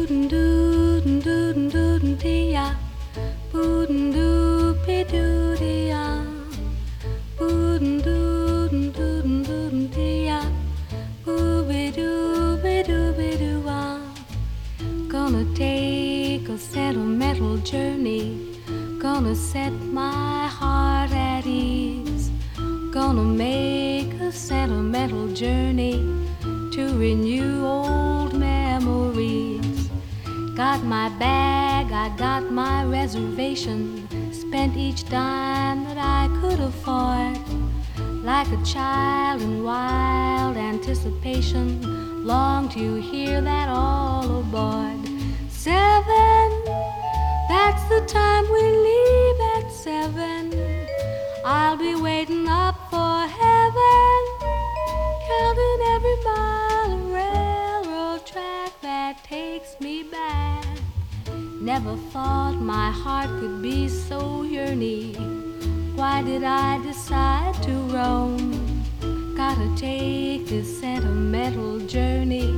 Doo doo doo doo doo dee ya, boo doo be doo dee ya, boo doo doo doo dee ya, boo be doo ah. Gonna take a sentimental journey, gonna set my heart at ease, gonna make a sentimental journey to renew old memories. Got my bag, I got my reservation, spent each dime that I could afford. Like a child in wild anticipation, long to hear that all aboard. 7, that's the time we leave at 7. I'll be waiting up for heaven, counting every mile of railroad track that takes me back. Never thought my heart could be so yearny. Why did I decide to roam? Gotta take this sentimental journey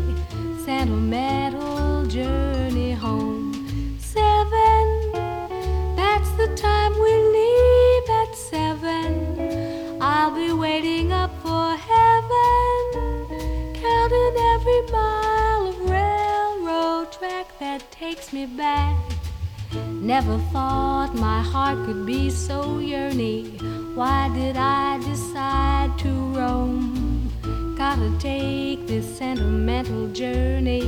home. 7, that's the time we leave at 7. I'll be waiting up for heaven, counting every mile of railroad track that takes me back. Never thought my heart could be so yearny. Why did I decide to roam? Gotta take this sentimental journey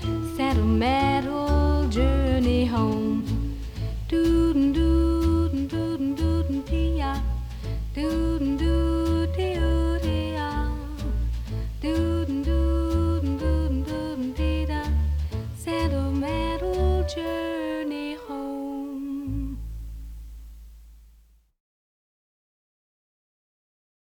home. Doo doo doo doo dee ya, doo doo doo dee ya, doo doo doo doo dee da, sentimental journey.